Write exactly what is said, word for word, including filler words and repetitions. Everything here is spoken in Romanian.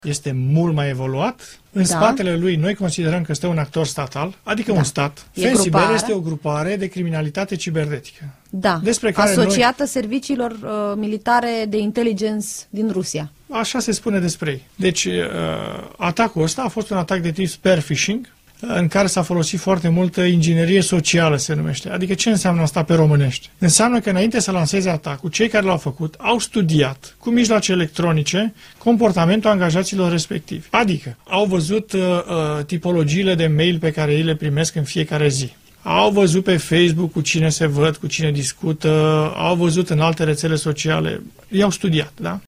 este mult mai evoluat. În Da. spatele lui noi considerăm că stă un actor statal, adică Da. un stat. E FENSIBER grupare. este o grupare de criminalitate cibernetică. Da, Despre care asociată serviciilor uh, militare de intelligence din Rusia. Așa se spune despre ei. Deci, uh, atacul ăsta a fost un atac de tip spear phishing, în care s-a folosit foarte multă inginerie socială, se numește. Adică ce înseamnă asta pe românește? Înseamnă că înainte să lanseze atacul, cei care l-au făcut au studiat cu mijloace electronice comportamentul angajaților respectivi. Adică au văzut uh, uh, tipologiile de mail pe care ei le primesc în fiecare zi. Au văzut pe Facebook cu cine se văd, cu cine discută, au văzut în alte rețele sociale, i-au studiat, da?